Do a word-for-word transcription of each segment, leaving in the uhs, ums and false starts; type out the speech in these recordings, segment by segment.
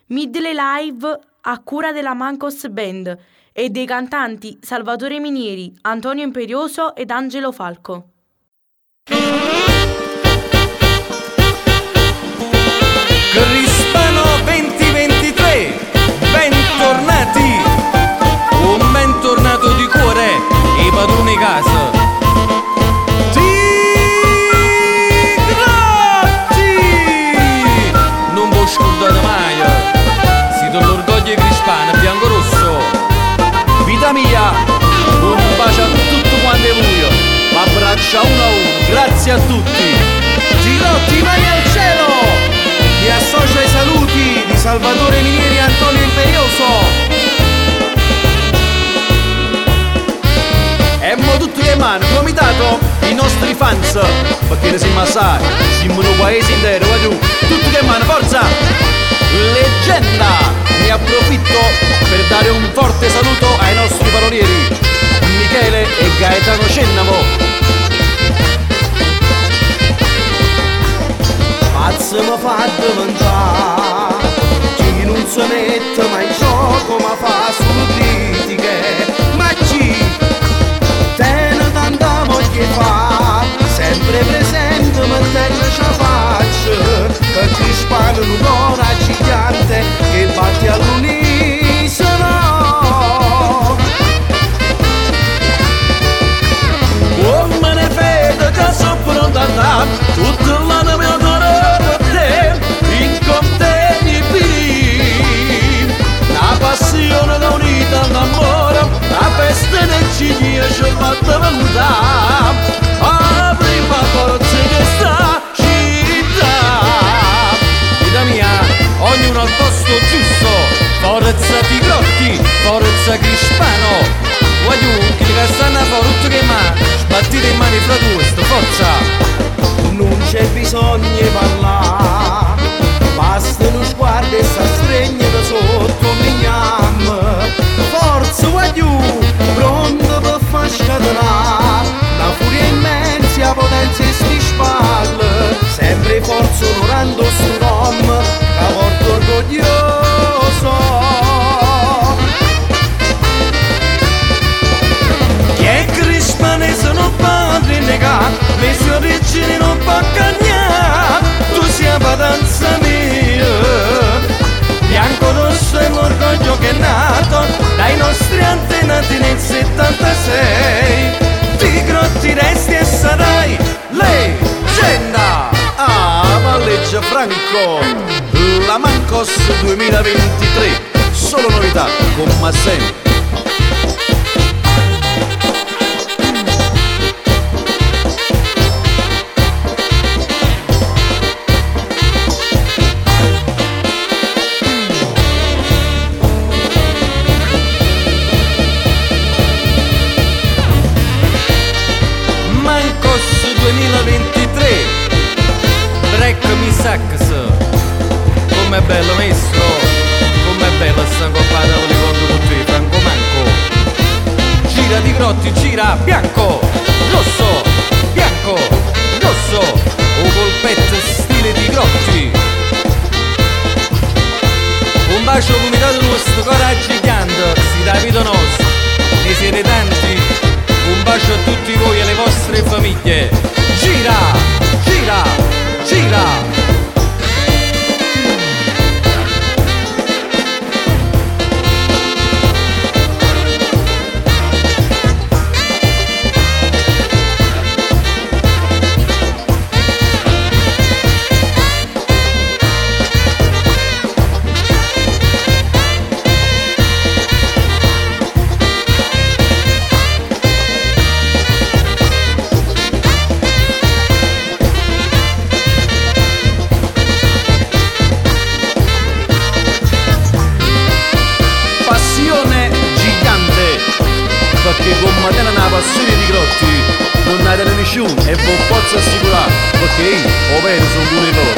Midley Live a cura della Mancos Band e dei cantanti Salvatore Minieri, Antonio Imperioso ed Angelo Falco. Crispano duemilaventitré, bentornati, un bentornato di cuore e padrone casa. Non vi scordate mai, siete l'orgoglio crispano bianco-rosso. Vita mia, un bacio a tutti quanti voi, abbraccia uno a uno, grazie a tutti. Girotti, mani al cielo! Mi associo ai saluti di Salvatore Minieri e Antonio Imperioso. E mo tutti le mani, comitato, i nostri fans, perché ne siamo assai, siamo un paese intero, vai tu, tutti le mani, forza! Leggenda! Ne approfitto per dare un forte saluto ai nostri parolieri, Michele e Gaetano Cennamo. Pazzo mi fa da mangiare, chi non si mette mai in gioco ma fa solo critiche. Ma chi te ne tanta moglie fa, sempre presente mettendoci a faccia, per crispare un cuore gigante che batte all'unisono. Oh, me ne vedo che sono pronto a andare, tutto l'anno mi adoro. La passione da unita all'amore, la festa del ciglia ci ha fatto valutare. La prima forza che sta città. Vita mia, ognuno al posto giusto. Forza Tigrotti, forza Crispano. Voglio che le stanno fuori tutto che ma sbattite in mani fra due, sto forza. Non c'è bisogno di parlare, basta lo sguardo e sa stregna da sotto mignam. Forza voglio, pronto per far scatenare la furia immensa, la potenza e sti spalle. Sempre forza onorando sto nome, la porto orgoglioso. Chi è crispanese non padre negato, le sue origini non può cagnare. Tu sia padanza mia, bianco rosso è l'orgoglio che è nato dai nostri antenati nel settantasei. Tigrotti resti e sarai leggenda. Ah, Valleggia Franco, la Mancos duemilaventitré, solo novità con Masseni. duemilaventitré, Break Mi Sax, com'è bello maestro, com'è bella sta coppata con i conti con te, Franco Manco. Gira di Grotti, gira, bianco, rosso, bianco, rosso, o colpetto stile di Grotti. Un bacio comitato nostro, coraggio gigante, si da vita nostra, ne siete tanti. Un bacio a tutti voi e alle vostre famiglie. Gira, gira, gira. Perché con Matena una passione di Grotti non ne tene nessuno e vi posso assicurare, perché io ho vero sono pure loro.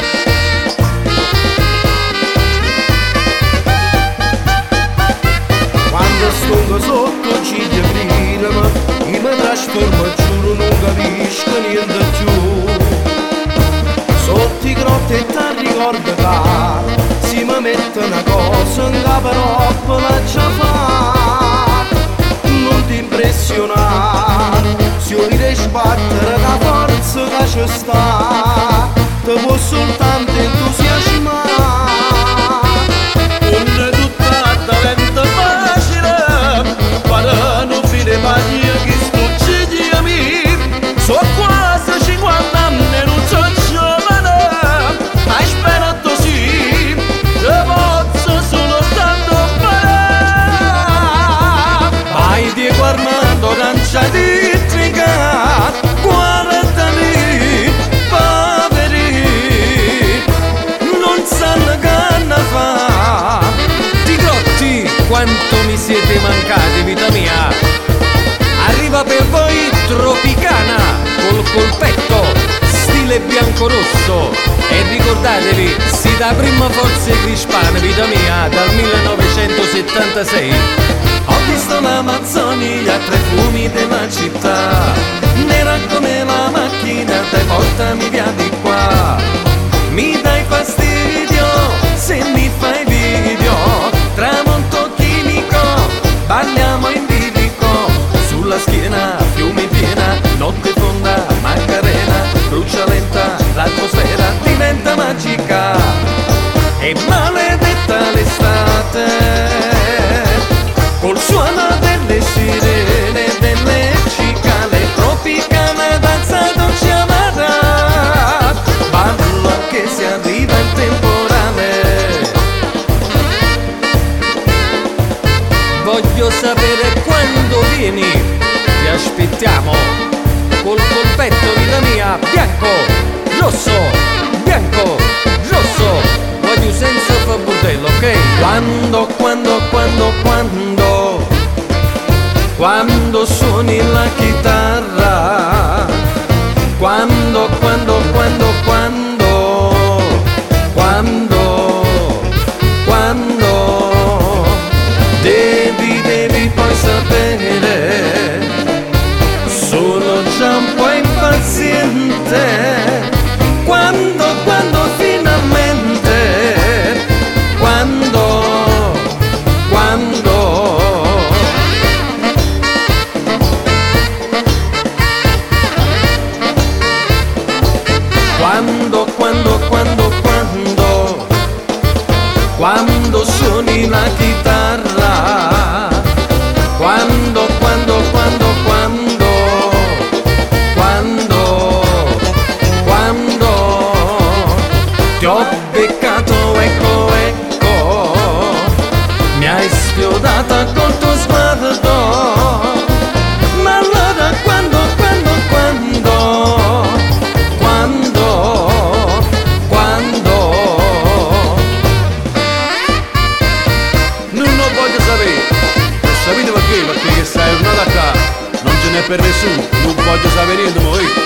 Quando sto sotto ci ti prima, io mi trasformo, giuro non capisco niente più. Sotto i grotti e ti ricordo che si mi mi mette una cosa in capo troppo la già fa. Non ti impressionare, se io ti sbattere la forza che ci sta, ti può soltanto entusiasmare. Non è tutta talento facile, per non finire paglia che stucci a me. So quasi cinquanta anni e non so giovane, hai sperato sì, te posso soltanto fare. Vai di guardando lancia di triga, guardami, poveri, non sanno che hanno fa. Di Grotti, quanto mi siete mancati, vita mia. Arriva per voi Tropicana col colpetto stile bianco-rosso e ricordatevi, si dà prima forza crispana, vita mia, dal millenovecentosettantasei. Ho visto l'Amazzonia tra i fumi della città, nera come la macchina, dai portami via di qua. Mi dai fastidio se mi fai video, tramonto chimico, balliamo in bilico, sulla schiena fiume piena, notte fonda, Macarena, brucia lenta, l'atmosfera diventa magica e maledetta l'estate, col suono delle sirene, delle cicale, tropicana danza dolce amara, ballo anche se arriva il temporale. Voglio sapere quando vieni, ti aspettiamo, col colpetto, vita mia, bianco, rosso, bianco, rosso, voglio senza fa bordello, ok? Quando, quando, quando, quando, quando suoni la chitarra, quando, quando, quando, quando, quando, quando, devi, devi poi sapere, sono già un po' impaziente, quando, quando finalmente, quando, quando, quando, quando, quando, quando, quando suoni la chitarra, quando, quando, quando, quando, quando, quando ti ho beccato, ecco, ecco, mi hai sfiodata col tuo sguardo, ma allora quando, quando, quando, quando, quando, non lo voglio sapere, sapete perché? Perché che stai tornata qua, non ce n'è per nessuno, non voglio sapere niente, voi.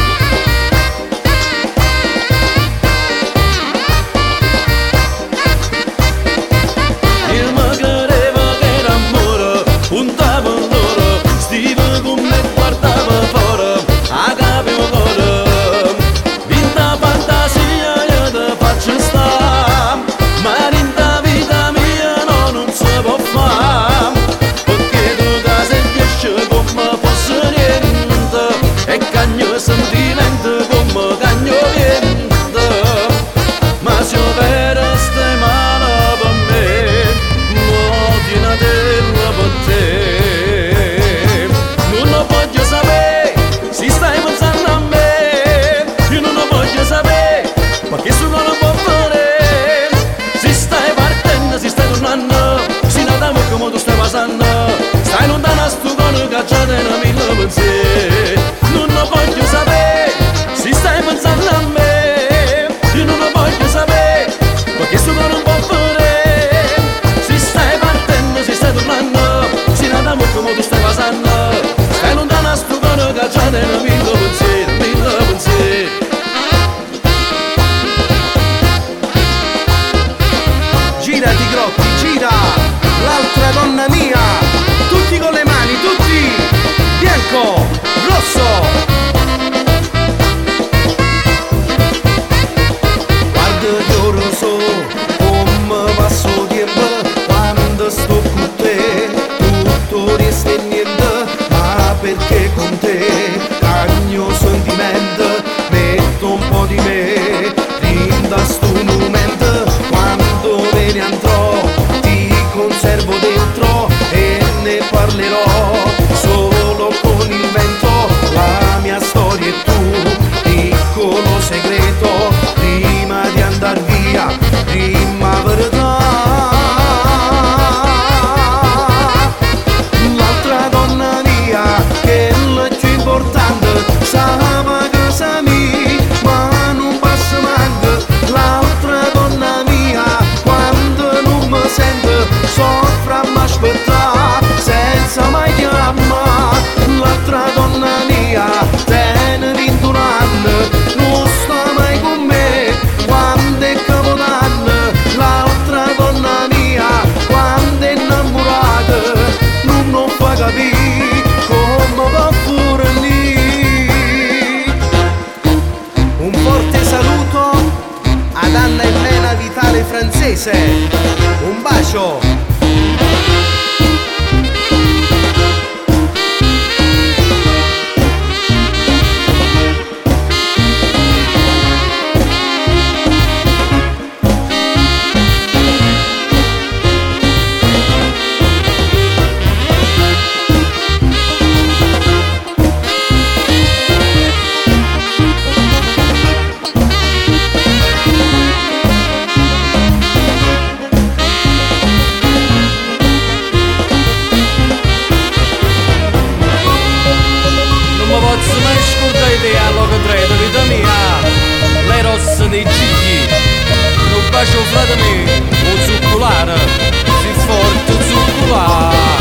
Io mi credevo che era amore, puntavo l'oro, stivo con me e guardavo fuori, a capo cuore, vinta fantasia io te faccio sta, ma in ta vita mia no, non si può fare, perché tu da sei piace come fosse niente, e cagno sentimento come cagno niente, ma se io per stai male per me, una della per te, non lo voglio sapere, si stai pensando a me, io non lo voglio sapere, perché sono non può fare, si stai partendo, si stai tornando, si notavo come tu stai passando, stai lontano a sto cuore cacciato in mille pensieri, non lo voglio sapere, si stai pensando a me, io non lo voglio sapere, perché sto cuore non può fare, si stai partendo, si stai tornando, si notavo come tu stai passando, stai lontano a sto cuore cacciato in mille pensieri, mille pensieri. Gira di Grotti, gira, l'altra donna mia, tutti con le mani, tutti, bianco, rosso. Guarda che ora so come passo tempo quando sto con te, tutto resta e niente, ma perché con te cagno sentimento, metto un po' di me, rinda sto momento, quando me ne andrò ti conservo dentro e ne parlerò solo con il vento, la mia storia è tu, piccolo segreto, prima di andar via, prima verità. L'altra donna mia, che è la più importante, sa cosa mi, ma non passa manco. L'altra donna mia, quando non mi sente, soffre a m'aspettare, senza mai chiamare. L'altra donna mia, tiene vinto un anno, non sta mai con me, quando è capodanno. L'altra donna mia, quando è innamorata, non non fa capire come va pure lì. Un forte saluto ad Anna Elena Vitale Francese, un bacio. Dei cigli, un bacio fra di me, un zuccolare, si forte zuccolare.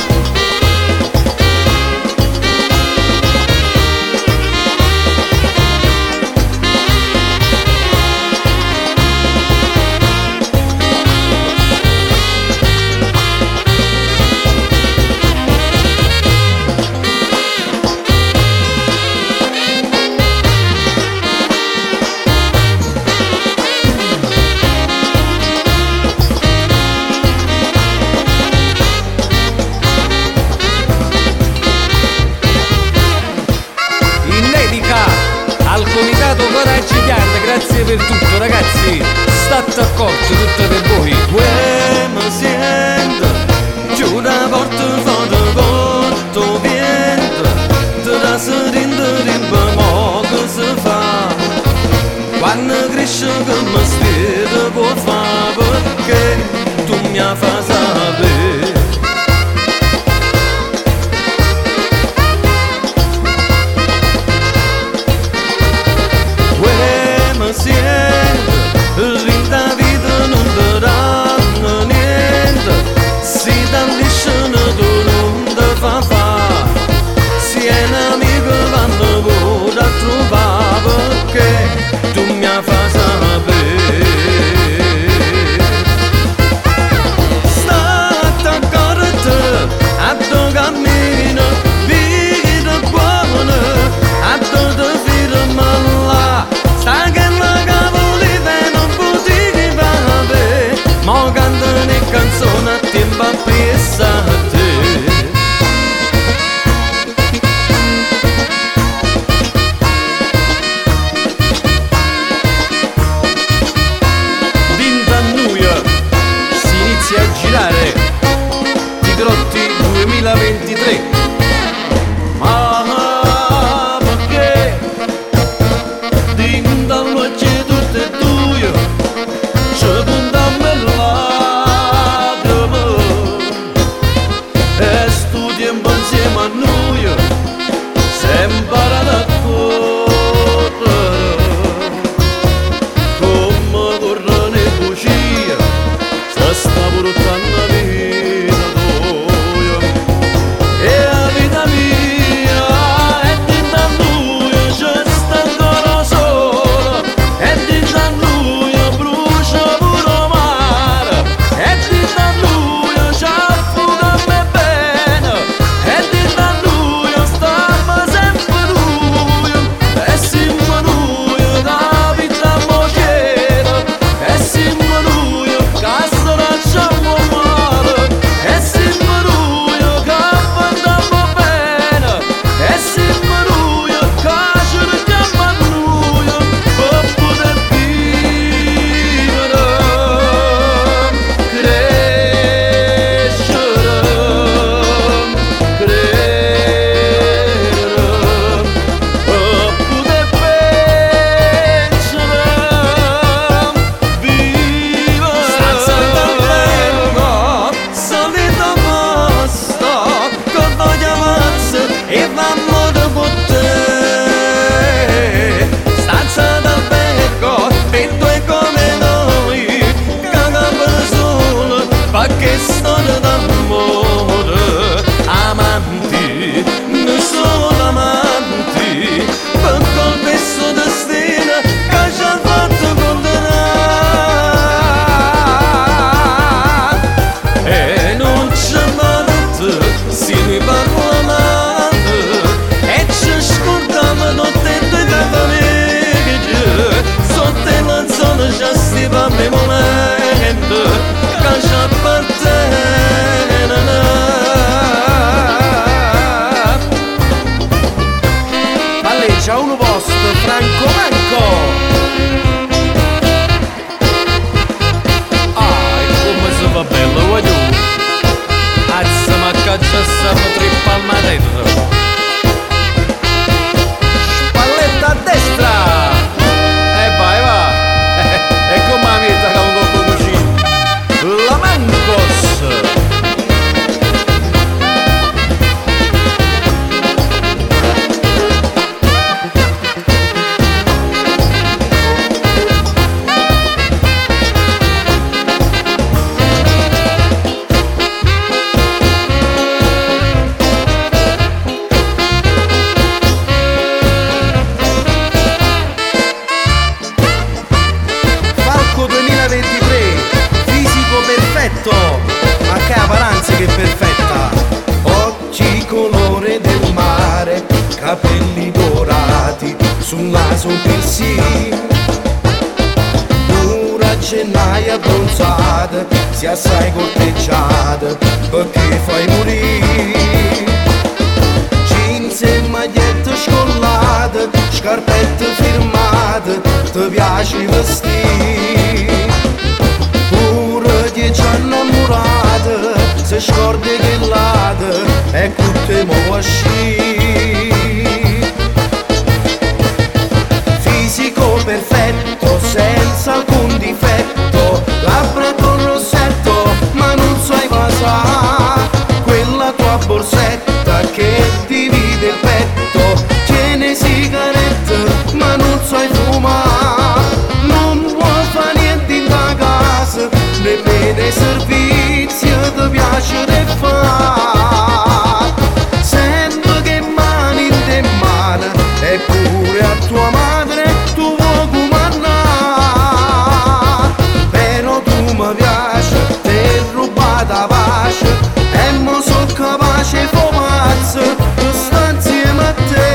Al comitato Coraggio Chianda, grazie per tutto ragazzi, state accorti tutte per voi. Uè, mi sento, giù da porta fuori porto vento, te da serinde rimba mo che si fa, quando cresce che mi spiede può fa, perché tu mi fa sapere. Rinda vita non ti danno niente, si t'allisciano tu non ti fa fa, si è un amico quando vuoi a trovare, perché tu mi fa sapere. si assai corteggiata perché fai morire. Jeans e magliette scollate, scarpette firmate, ti piace vestire. Pure dieci anni innamorate, se scordi che late e tutte mo' asci. Fisico perfetto, senza alcun difetto, labbra con rossetto, ma non sai cosa. Quella tua borsetta che divide il petto, tiene sigarette, ma non sai fumare. Non vuoi fare niente in da casa, nemmeno i servizi ti piace di fare. Sento che mani in te mano, eppure a tua madre tu vuoi comandare. Però tu mi piace, ti rubata pace, e mo so capace di mazzo che sta insieme a te.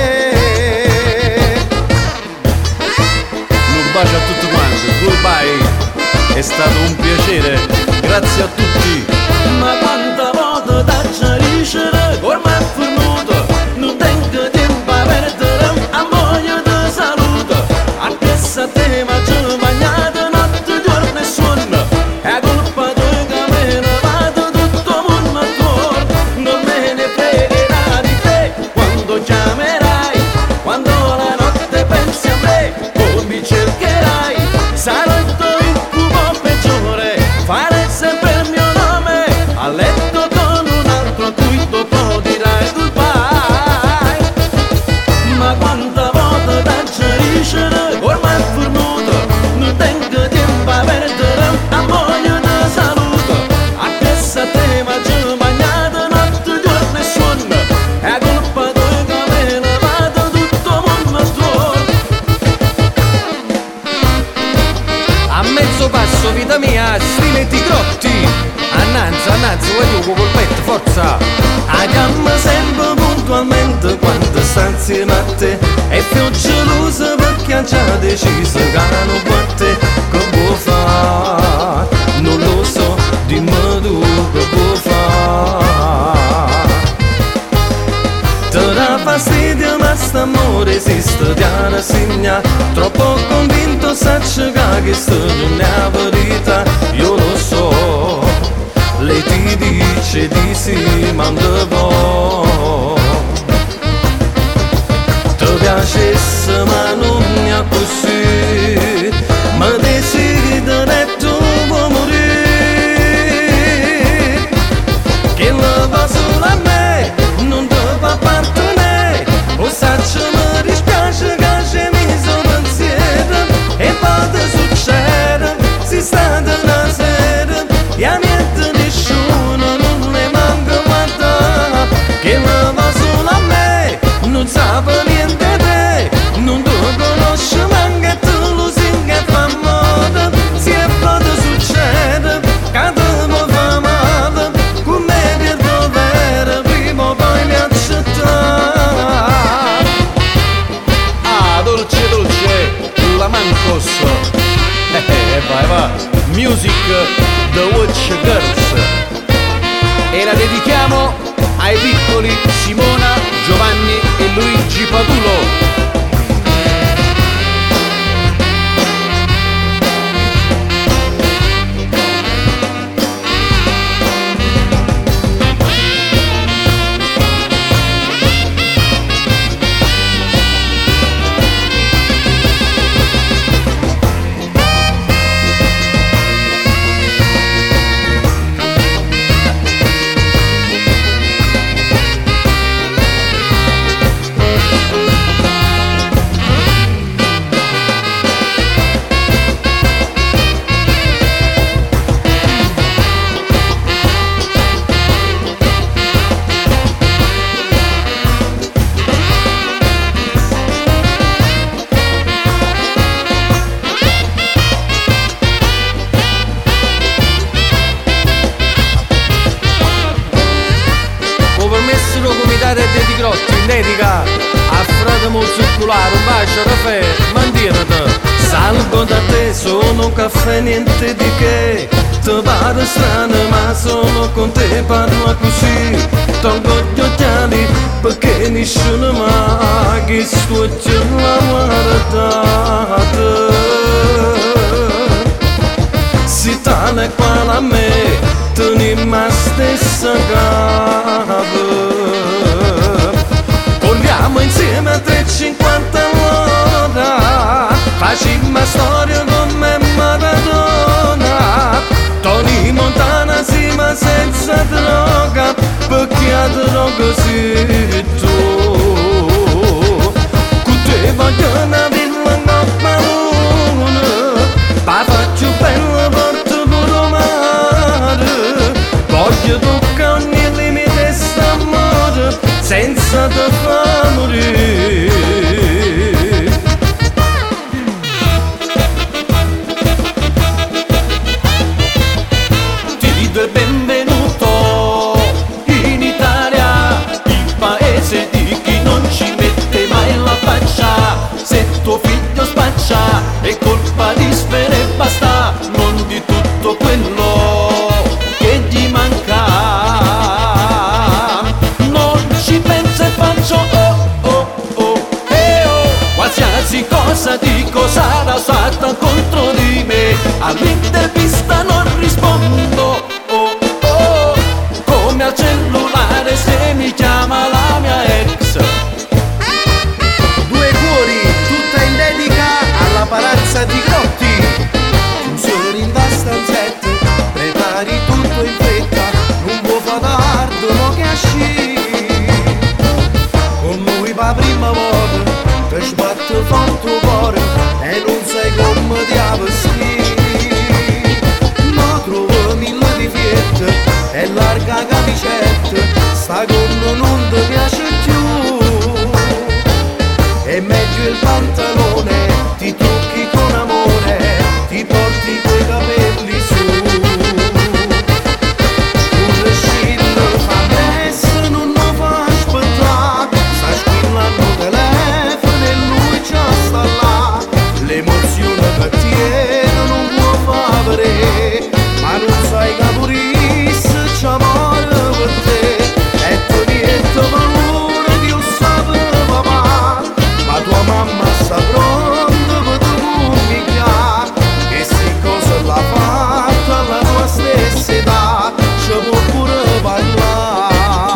Un bacio a tutti quanti, goodbye, è stato un piacere, grazie a tutti. Ma quanta volta da chiariscere, ormai è venuto, non tengo tempo a perdere, a voglia di saluto. Anche se te mangio bagnato, notte, giorno e sonno, è colpa tua che me ne vado tutto mondo attorno. Non me ne fregherà di te, quando chiamerai, quando la notte pensi a me, o mi cercherai, sarò il tuo incubo peggiore, fare sempre il mio nome a letto con un altro a cui dopo dirai goodbye. Ma quanta volta da chiariscere, ormai è venuto, non tengo tempo a perdere, a voglia di saluto. Anche se te mangio bagnato, notte, giorno e sonno, è colpa tua che me ne vado tutto mondo attorno. A mezzo passo, vita mia, stile Tigrotti. Annanzi, annanzi, vuoi tu col petto, forza. A chiama sempre puntualmente quando sta insieme a te, e più gelosa perché ha già deciso che non può te. Che può fare? Non lo so, dimmi tu che può fare. Ti dà fastidio ma st'amore esiste, ti ha rassegna, troppo convinto sacci che questa non è la verità. Io lo so, lei ti dice di sì, ma non vuoi. Ti piacesse ma non è così, ma decidi e tu vuoi morire. Che la va solo a me, non ti fa appartenere, o sacci mi dispiace che c'è miso pensiero, e poi succede, si sta una sera, e a niente nessuno non le manca guarda. Che la va solo a me, non sa niente di te, non ti conosce manca tu lo sai che fa moda. Se poi succede, che te mi fa male, come per dovere, prima o poi mi accettare. Ah, dolce, dolce, la Mancos. Eh, eh, vai, va. Music The Watch Girls. E la dedichiamo ai piccoli Simona, Giovanni e Luigi Padulo. dedica a frate circolare, un bacio caffè, mantieniti. Salgo da te, sono un caffè, niente di che. Ti pare strano ma solo con te parlo così. Tolgo gli occhiali perché nessuno mai che scuoce la guardata. Si tale quale a me tenim la stessa capa. Vogliamo insieme a trecentocinquanta all'ora, facciamo storia come Maradona. Tony Montana sì ma senza droga, perché a droga sei tu. Con te voglio una villa no palone, pa faccio bella porta pure mare. Voglio toccare ogni limite st'amore, senza te far morire. Il benvenuto in Italia, il paese di chi non ci mette mai la faccia. Se tuo figlio spaccia è colpa di sfere e basta, non di tutto quello che gli manca. Non ci penso e faccio oh oh oh eh oh, qualsiasi cosa dico sarà usata contro di me. All'intervista non rispondo al cellulare se mi chiama la mia ex. Due cuori, tutta in dedica alla palazza di Grotti. Chiuso in da stanzette, prepari tutto in fretta, non può fa tardo, no che asci. Con lui per prima volta, che sbatte forte il cuore e non sai come ti ha vestito. Ma trovo mille difetti e larga camicetta, sta gonna non ti piace più. È meglio il pantalone, ti tocchi con amore, ti porti quei capelli su. Un rescillo fa messa, non lo fa aspettare, sta squillando il telefono e lui già sta là. L'emozione che tiene non può far vedere, ma non sai capire amore per te, e tu niente valore Dio sa per papà, ma tua mamma sta pronta per te comunicare, che se cosa l'ha fatta alla tua stessa età, ci può pure parlare.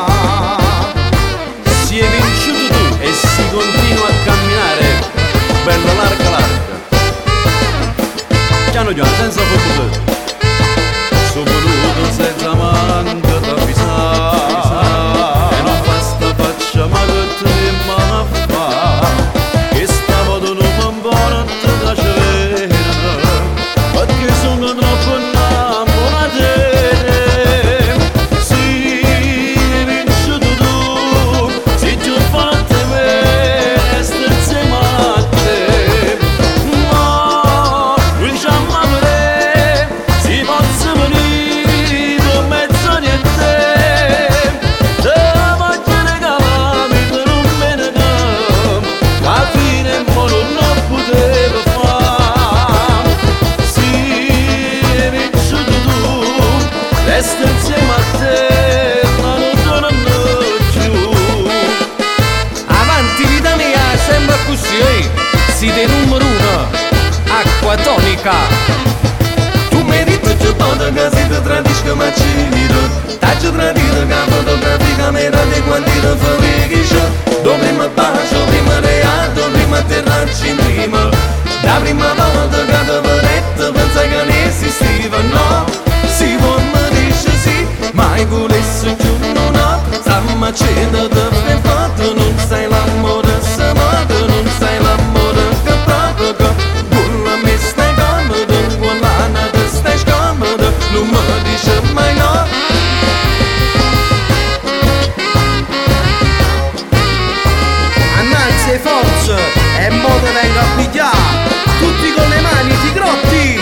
Si è vinciuto tu e si continua a camminare, bella larga larga, piano piano senza fortuna. Sono venuto senza manca t'avvisare, e non basta faccia ma che te ma fa, che stavolta non mi buona te da cena, perché sono troppo innamorato. Si è vinciuto tu, si giù forte per stare insieme a te, ma non c'è mai si possa venire. Resta insieme a te, ma non torno giù. Avanti vita mia, sembra così, siete numero uno, acqua tonica. Tu meriti più tanto che si ti tradisci ma ci vedo. T'hai tradito che fotograficamente di quanti ti felici. Do prima bacio, prima reato, prima terracci in prima. La prima volta che ti vedete pensa che ne esistiva, no. Si può mi dice sì, mai volessi più no. Stiamo a cena di fai fatto, non sai l'amore se moda, non sai l'amore che provoca. Quella mi stai comodo, quella ti stai scomodo, non mi dice mai no. Annanzi forza, e mo te vengo a pigliare, tutti con le mani ti grotti.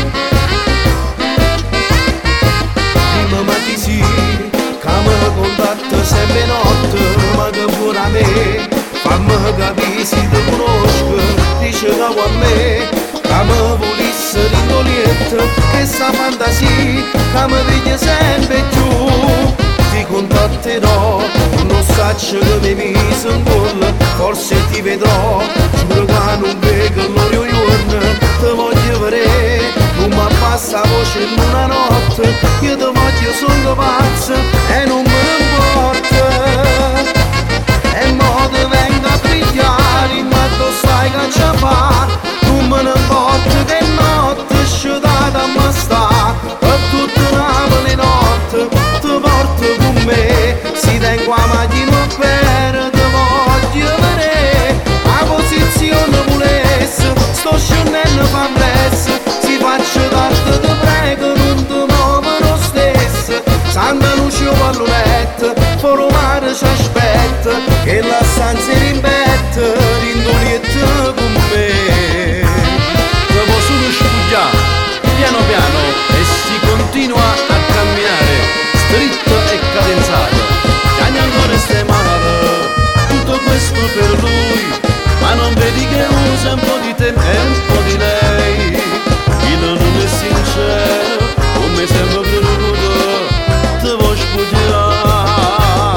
Prima ma chi si, che mi contatta sempre notte, ma che pure a me, fammi capire se ti conosco, dice che a me, che mi volesse rindoliere. detto che sta fantasia che mi piglia sempre più. Ti contatterò, non saccio che mi mise in gol, forse ti vedrò, giuro che non vedo l'orio giorno, ti voglio vedere, non mi abbassa voce in una notte, io ti voglio solo pazzo e non me ne importa. E mo ti vengo a pigliare, ma tu sai che c'è fa, non me ne importa che notte sciutata a me sta, per tutta Napoli notte ti porto con me, si tengo a macchina per te voglio vedere, la posizione volesse, sto scendendo fa presso, si faccio tardi ti prego non ti muovo lo stesso, Santa Lucia pallonetta, fuori mare ci aspetta, che la stanza è rimbetta, rindolietta con me. Te posso solo spugliare, piano piano, e si continua a camminare, stritto e cadenzato, chiami ancora ste mani, tutto questo per lui, ma non vedi che usa un po' di te e un po' di lei, il non è sincero, come sembra premuto, te vuoi spugliare,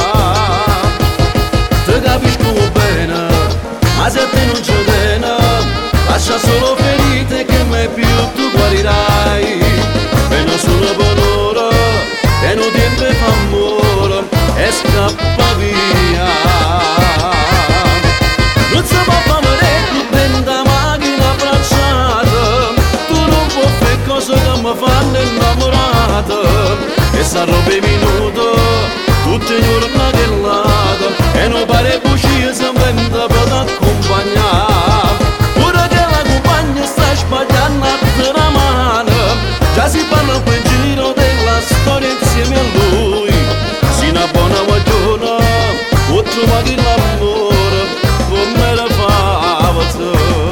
te capisco bene, ma se a te non c'è bene, lascia solo ferite che mai più tu guarirai, pena solo per ora, e non tempo fa amore, e scappa via. Non si può fare più ben da macchina abbracciata, tu non puoi fare cose che mi fanno innamorata, e sta roba è minuto, tutti i giorni che lato, e non pare bugie se vende per accompagnare, pure che la compagna sta sbagliando la mano, già si parla poi in giro della storia insieme a lui, si una buona guagliona, o trovare l'amore, come la fava tu.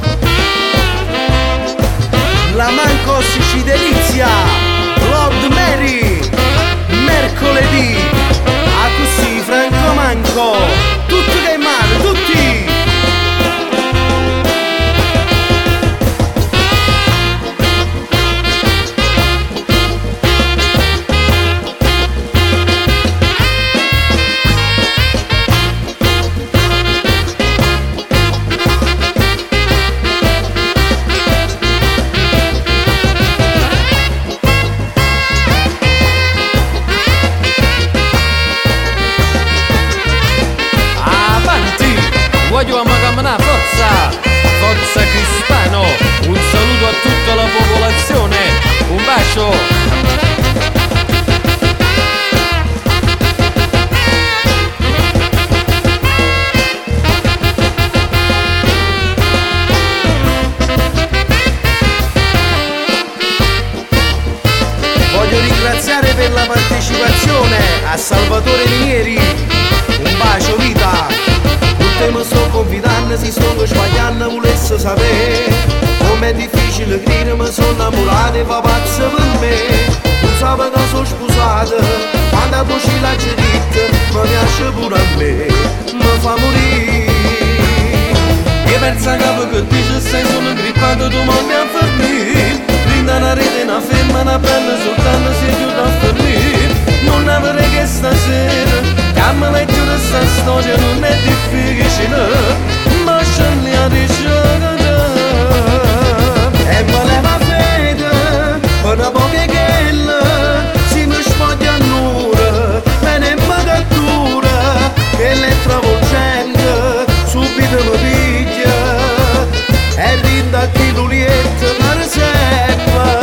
La Mancos ci delizia, Lord Mary, mercoledì, a così Franco Manco, tutti che male, tutti! Voglio ammagamana, forza, forza Crispano, un saluto a tutta la popolazione, un bacio. Voglio ringraziare per la partecipazione a Salvatore Minieri, un bacio vita. Mi sto confidando, si sto sbagliando, volesse sapere com'è difficile credere, mi sono innamorato e fa pazzo per me. Non sape che sono sposato, quando poi ci l'ha detto, mi piace pure a me, mi fa morire. Io penso a capo che dice sei sono ingrippato, tu mi mi affermi, brinda una rete, una femmina bella, soltanto si chiude a fermare. Non avrei che stasera, che mi leggo questa storia non è difficile, ma c'è l'ia di giocare. E voleva fede, per una poca che si mi spoglia all'ora, e ne mi cattura, che l'è travolgente, subito mi piglia, e rinda chi l'ulietta per sempre.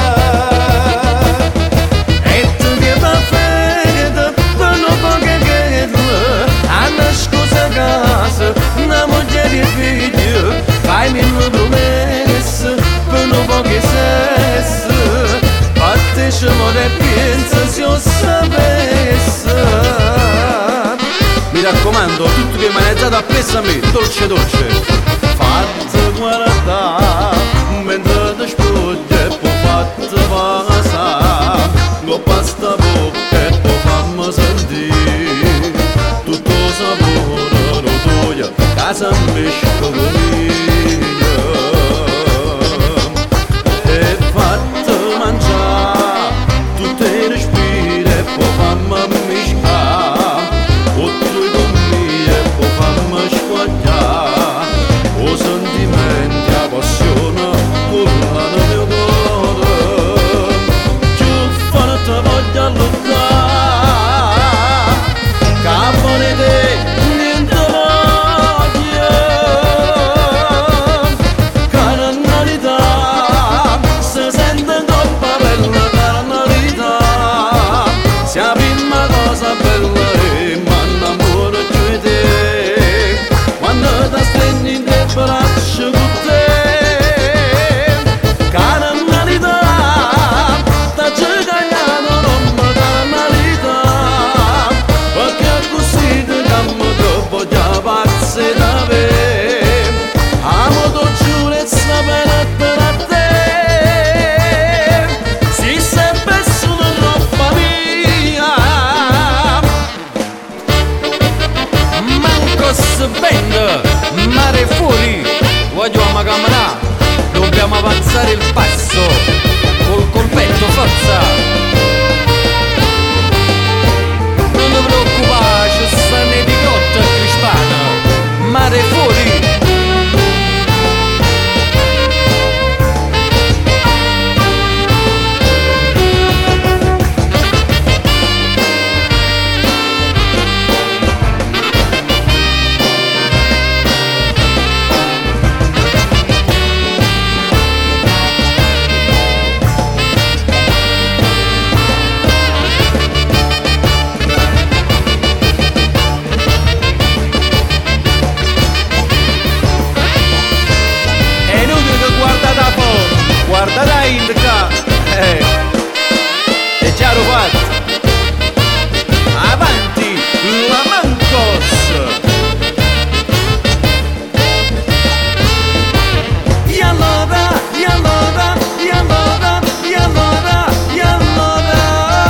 Una moglie di figlio, fai mille promesse per non poche sesse, parteciamo e pensa se io sapesse. Mi raccomando, tutto che maneggiate appresso a me, dolce dolce, fate guardare, mentre ti spoglia e poi fate passare, con pasta bocca e poi fammi sentire, tutto sapore. Casa mesco mia e fatta respira e poi fammi miscare, o tu con me e poi fammi squagliare, o sentimenti, la passione, culla nel mio cuore, che fanno te voglia lottare, capo di te, niente voglia, carnalità, si sente troppo bella carnalità, sia la prima cosa bella e mi innamoro più di te, quando ti stringi in te braccia con te, carnalità, ti giocato non carnalità, perché così ti chiamo troppo già pazzi da me, amo tu giurezza per te, si sempre sono troppo mia, Mancos Band, mare fuori, voglio a camera, dobbiamo avanzare il passo, col colpetto forza, non ti preoccupare, ci stanno i bigotti crispano, mare fuori. è inutile che guarda da fuori, guarda da indica, eh, è chiaro fatto, avanti la Mancos, e allora, e allora, e allora, e allora, e allora,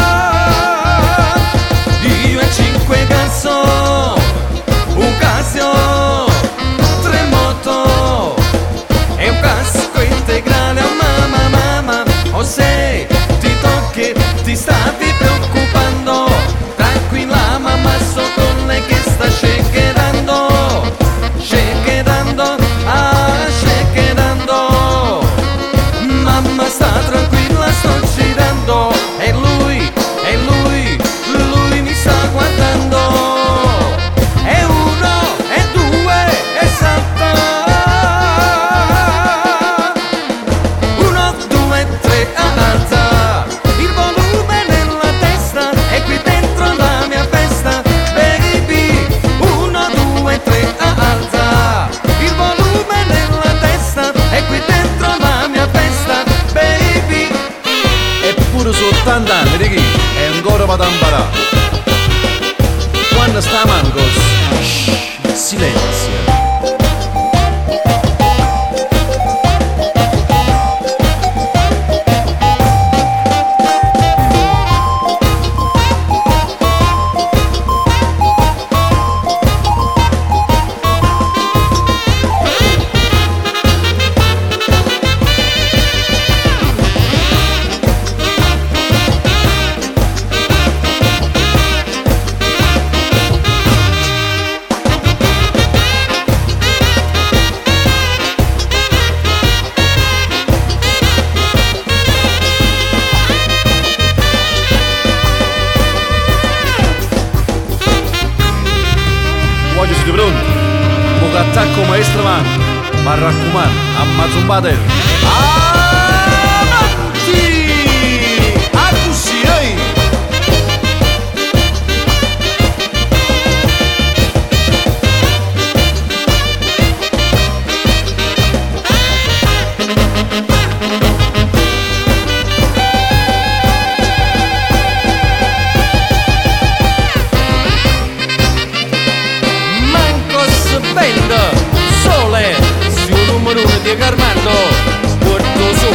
io e cinque canzoni, un Casio, tre moto e un casco integrale, oh mamma mamma, oh se ti tocchi ti stavi preoccupando, tranquilla mamma, so con lei che sta shakerando, shakerando, ah shakerando, mamma sta tranquilla, sto girando, e lui, e lui, lui mi sta guardando, e uno, e due, e salta, uno, due, tre, alza, il volume nella testa, e qui dentro la mia festa, baby, uno, due, tre, alza, il volume nella testa, e qui dentro la mia festa, baby, eppure su ottanta anni di chi è ancora vado a imparare, quando sta Mancos, shh, silenzio. Voglio siete pronti? Mo che attacco maestro Manco, ma raccomando, ammazzate! Avanti! A così, ehi! Band, sole, si un numero uno di Carmando, Porto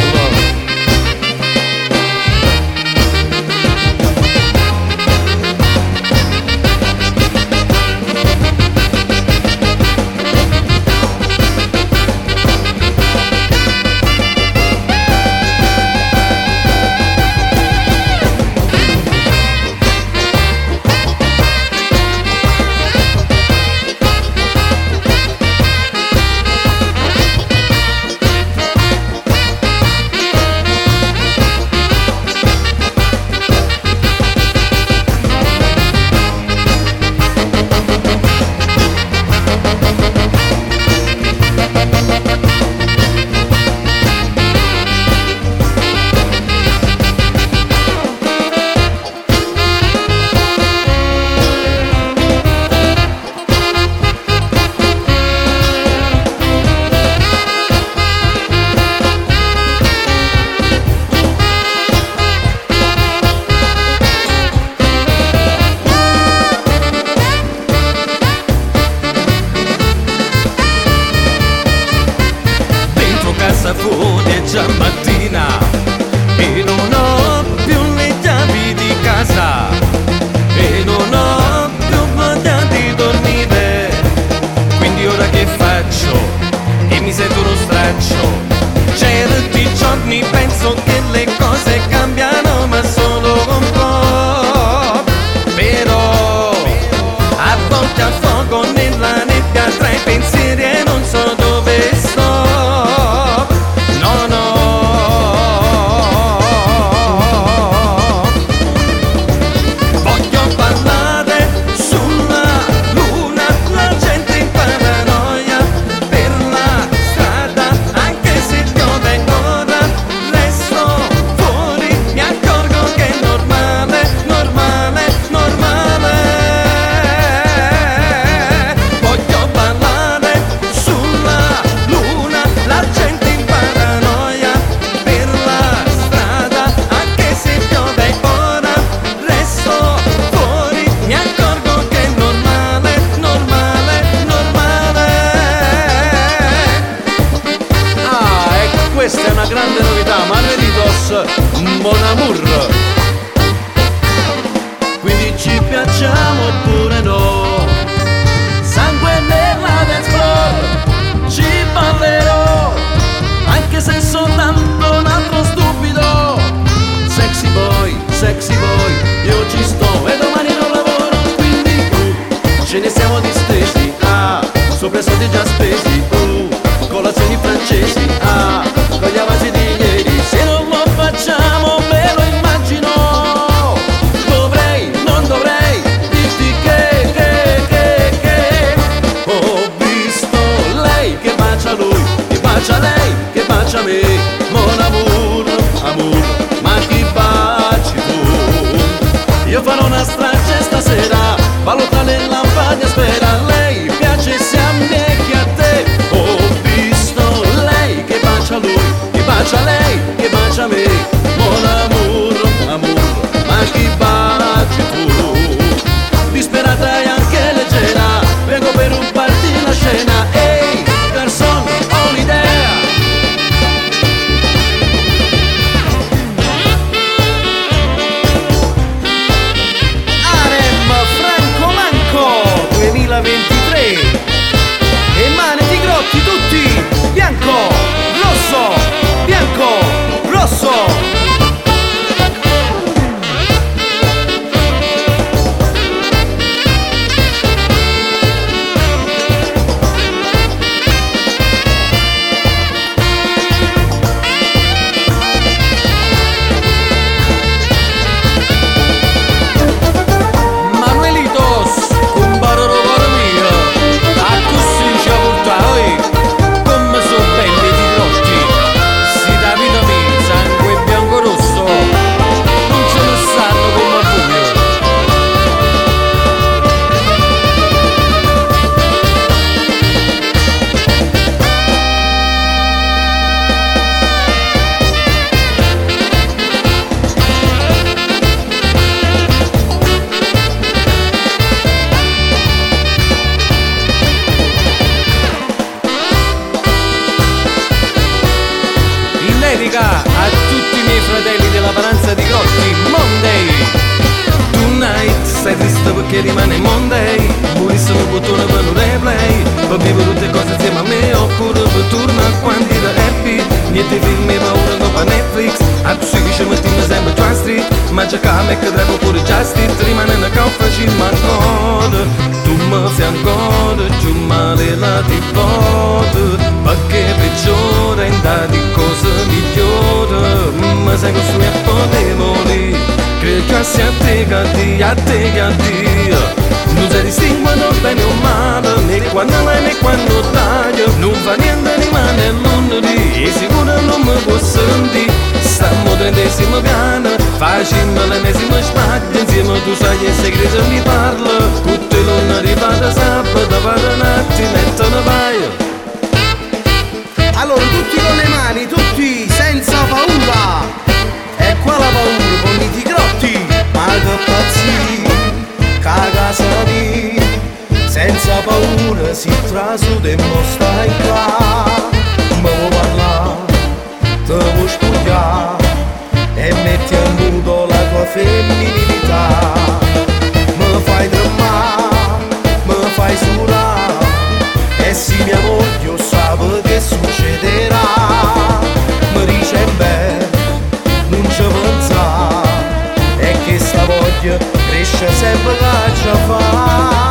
pure già sti rimanendo che facciamo ancora. Tu mi fai ancora giù male la ti voto, perché peggiore in dati cose migliore. Ma sai che sono a potevoli, credo che sia a te che a te, a te che a Dio. Non si distinguono bene o male, né quando vai né quando taglio. Non fa niente, rimane lunedì, e sicuro non mi può sentire. Stiamo trentesimo piano, facciamo l'ennesimo sbaglio. Insieme tu sai che segreto mi parla. Tutte le lune arrivate sabato, vado un attimo e te ne vai. Allora tutti con le mani, tutti senza paura. E qua la paura con i tigrotti, ma che pazzi, casa di, senza paura si trasuda e mo stai qua. Ma vuoi parlare, te vuoi spogliare e metti a nudo la tua femminilità. Mi fai tremare, mi fai surare, e se mia moglie sape che succederà. Mi dice beh, non ci pensare, e che sta voglia cresce sempre che ci fa.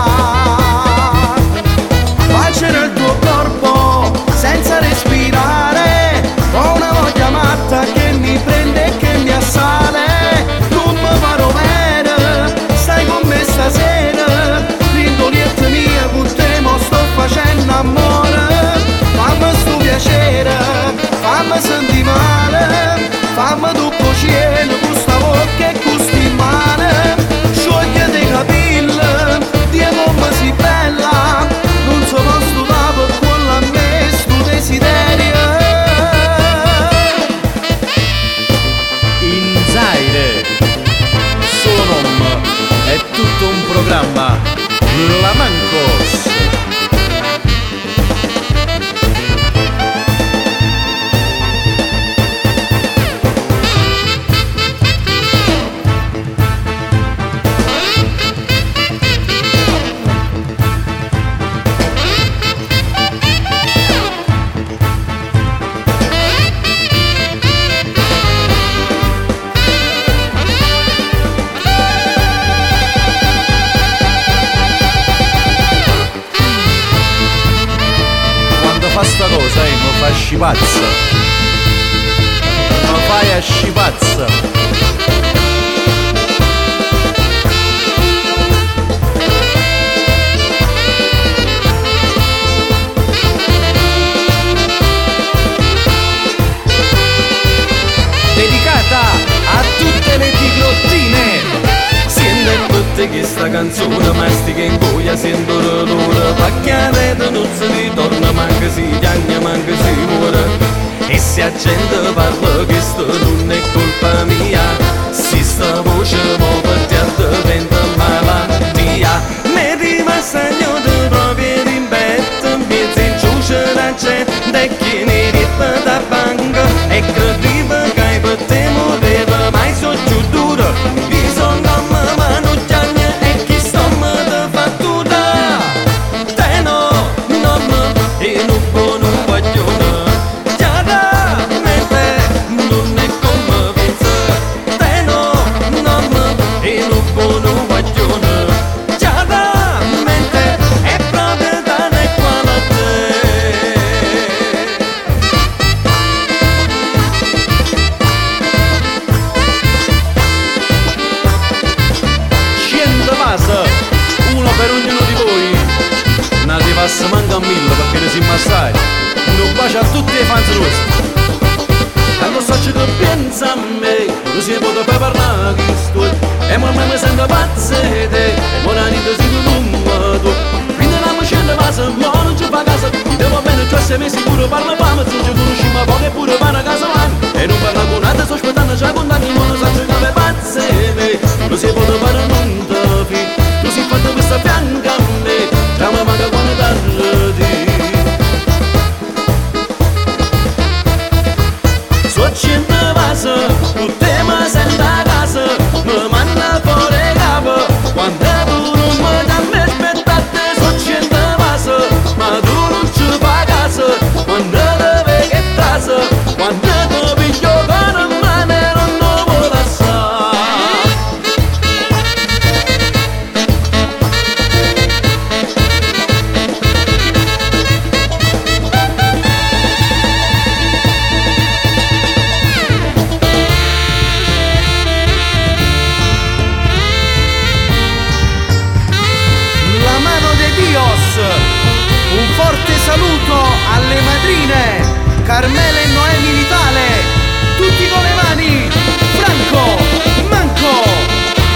Facere il tuo corpo senza respirare, ho una voglia matta che mi prende e che mi assale. Tu mi farò bene, stai con me stasera, rindolietta mia, con te mo sto facendo amore. Fammi sto piacere, fammi sentire male, fammi dopo cielo, con sta bocca e con sti male. Sciogliete i capelli, Dio come si bella, non so posso dare per quello a me sto desiderio. In Zaire, solo nome, è tutto un programma, la Mancos. Fa sta cosa, eh, non fa scipazza, non fai a scipazza. Dedicata a tutte le tiglottine. Sente che sta canzone mastica in goia, sento l'odore, pacchiare da nozze ritorna, manca si piagna, manca si muore. E se la gente parla che sto non è colpa mia, se sta voce muove ti diventa malattia. Mi rimasta ignoto proprio in betta, mi zinciuce la gente, e chi ne rippa da banca, e crediva che per te moreva, mai so giù duro, mi sono mano giagna e chi sto me da fattura. Te no, non me, e non può non vogliono, già da mente, non è come pensa. Te no, non me, e non può non vogliono, già da mente, è proprio da ne quale a te. Uno per ognuno di voi, non ti passa manca a mille perché ne siamo assai. Un bacio a tutti i fans nostri. Quando so che pensa a me, non si può parlare di sto, e ma mi sento pazza di te, e ora niente si non tu. Quindi la mia scenda passa, ma non ci fa casa, ti devo bene, cioè se mi sicuro parla fama, se ci conosciamo poco e pure va a casa mia. E non parla con altri, sto aspettando già con tanti, ma non so che come pazza di me, non si può parlare non te fi. Tu si fatto questa fianca a me, già mi manca quando tardi. So cento vase, tutte mi sento a casa, mi manda fuori capo, quando tu non mi dammi aspettate. So cento vase, ma tu non ci fai casa, quando devi che trasa, quando tu piglio con mano non lo vuoi lasciare. Carmela e Noemi Vitale, tutti con le mani, Franco, Manco.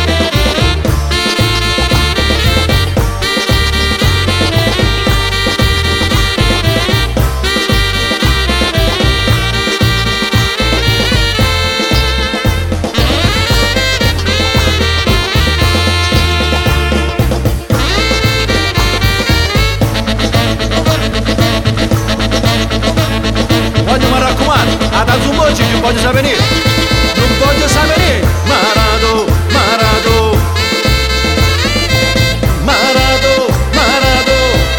Voglio mi raccomando, a tanto un po' ci voglio sapere, non voglio sapere, Marado, Marado, Marado, Marado.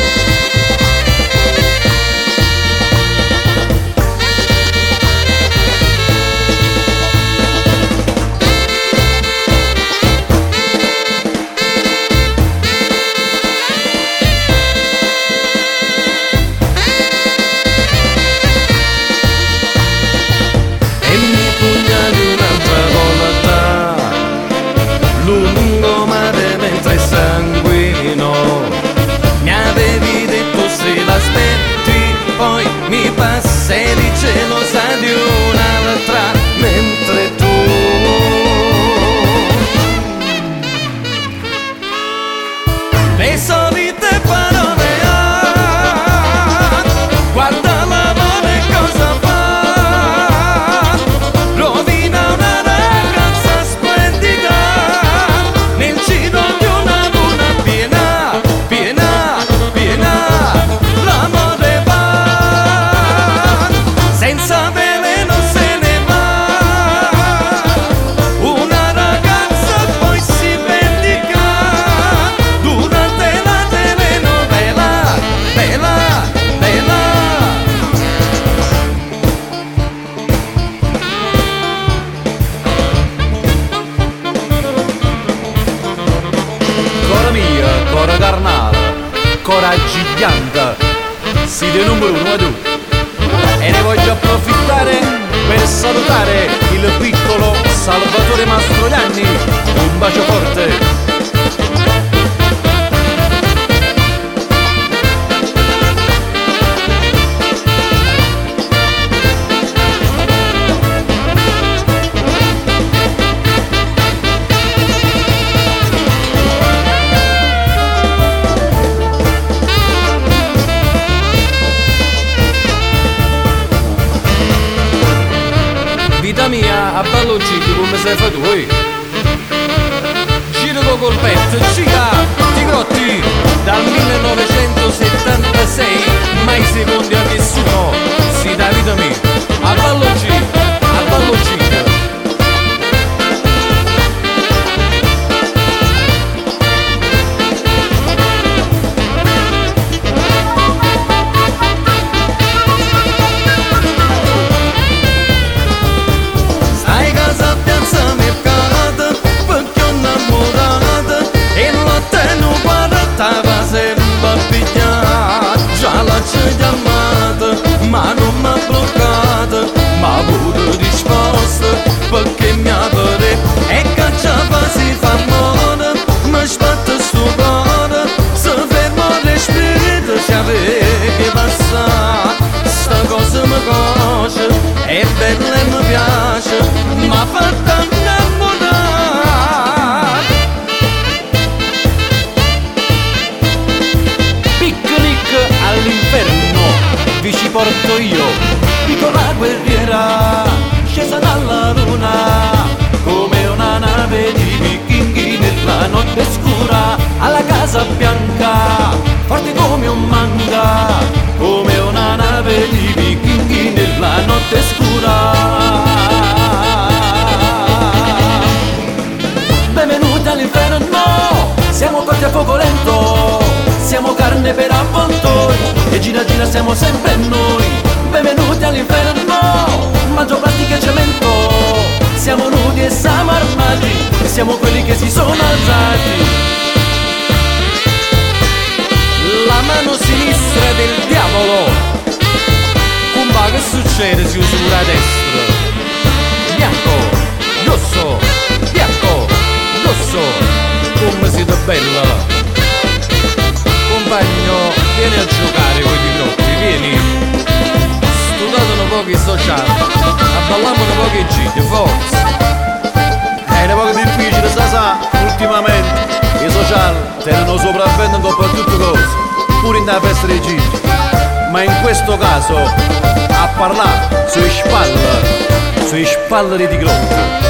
Lungo mare mentre sanguino, mi avevi detto se l'aspetti, poi mi passi gelosa di un'altra, mentre tu le solite parole, ah, guarda l'amore cosa fa, rovina una ragazza splendida nel cielo di una luna piena, piena, piena, l'amore va, senza veleno se ne va, una ragazza poi si vendica, durante la telenovela, bella, bella. Cora mia, cora carnale, cora gigante, siete numero uno tu. E ne voglio approfittare per salutare il piccolo Salvatore Mastroianni. Un bacio forte. Vita mia, a ballo cibo come sei fatto voi. Giro con colpetto, gira, ti grotti, dal millenovecentosettantasei, mai secondi a nessuno, si dà vita mia, a ballo cibo, a ballo cibo. Stai casa a piazza mercato, perché ho innamorata, e la tenu guardava sempre a pigliare, già la c'è chiamata, ma non m'ha bloccata, ma pure risposta, perché mi apre, e cacciava si fa mona, mi sbatte sto cuore, se fermo il spirito, si aveva che passare, sta cosa mi conosce, è bella e mi piace, ma fatta innamorare. Picnic all'inferno, vi ci porto io, piccola guerriera, scesa dalla luna, come una nave di vichinghi nella notte scura, alla Casa Bianca, forte come un manga, come una nave di vichinghi nella notte scura. Benvenuti all'inferno, siamo cotti a fuoco lento, siamo carne per avvoltoi, e gira gira siamo sempre noi. Benvenuti all'inferno, mangio plastica e cemento, siamo nudi e siamo armati, siamo quelli che si sono alzati. La mano sinistra del diavolo, com'è che succede se usi la destra? Bianco, rosso, bianco, rosso, come siete bella. Compagno, vieni a giocare con i grotti, vieni. Studiate un po' Falco e Sociale. Abballiamo un po' che giri, forza. È un po' difficile, sa sa, ultimamente i social tengono sopravvento per tutte cose, pure in una festa dei giri. Ma in questo caso a parlare sui spalle, sui spalle di Grotti.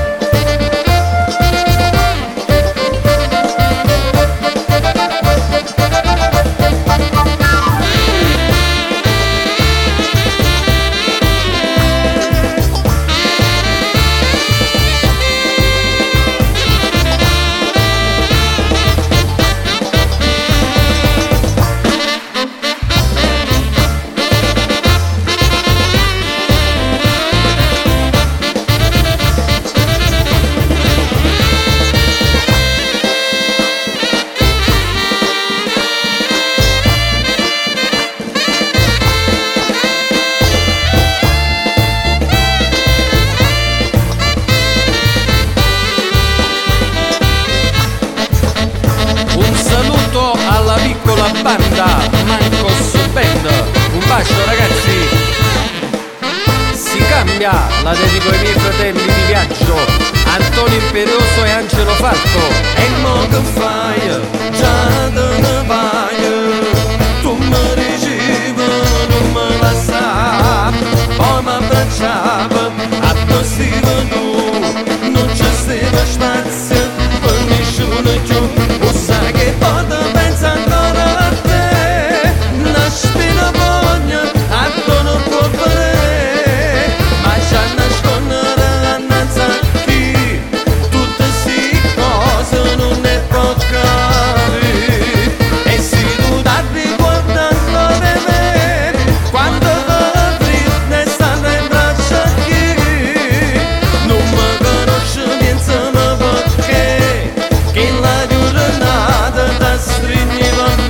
Alla piccola banda Mancos Band, un bacio ragazzi. Si cambia, la dedico ai miei fratelli di viaggio, Antonio Imperioso e Angelo Falco. E mo che fai, già te ne vai, tu mi ricevi, non me la sa, poi mi abbracciava, a te stiva tu, non c'è stava spazio per nessuno più, o sai che poi te pensa ancora a te, una spina voglia, a te non può vedere, ma già nascondere annanzi a chi, tutte si cose non ne può capire, e se tu ti guarda ancora me, quando altri ne stanno in braccio a chi, non mi conosce insomma perché, che la giornata ti stringiva a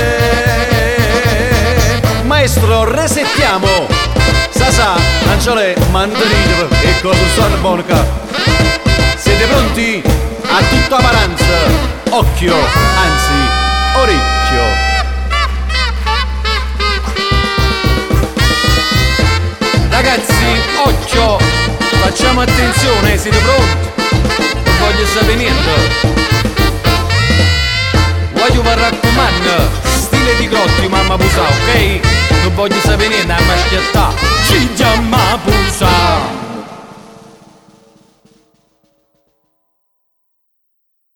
me. Maestro, resettiamo! Sasà, Angiole, mandarino e cosa sono buono qua. Siete pronti? A tutta paranza, occhio, anzi, orecchio. Ragazzi, occhio, facciamo attenzione, siete pronti? Non voglio sapere niente. Voglio vi raccomando, stile di Grotti, mamma pusa, ok? Non voglio sapere niente, ma schiattà. Ci chiama Pusa.